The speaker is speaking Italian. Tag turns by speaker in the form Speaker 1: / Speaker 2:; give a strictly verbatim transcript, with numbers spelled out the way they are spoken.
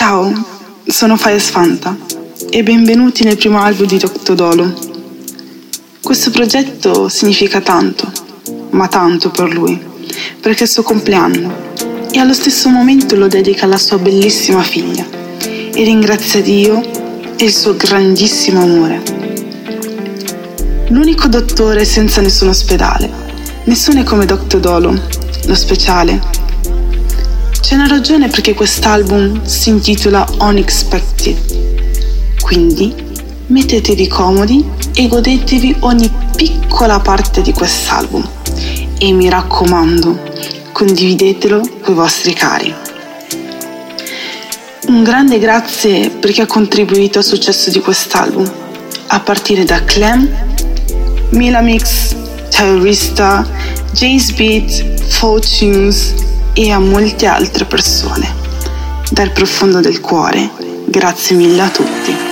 Speaker 1: Ciao, sono Faies Fanta e benvenuti nel primo album di Doctor Dolo. Questo progetto significa tanto, ma tanto per lui, perché è il suo compleanno e allo stesso momento lo dedica alla sua bellissima figlia e ringrazia Dio e il suo grandissimo amore. L'unico dottore senza nessun ospedale, nessuno è come Doctor Dolo, lo speciale. C'è una ragione perché quest'album si intitola Unexpected, quindi mettetevi comodi e godetevi ogni piccola parte di quest'album e mi raccomando, condividetelo con i vostri cari. Un grande grazie per chi ha contribuito al successo di quest'album, a partire da Clem, Milamix, Terrorista, Jace Beat, Fortunes e a molte altre persone. Dal profondo del cuore, grazie mille a tutti.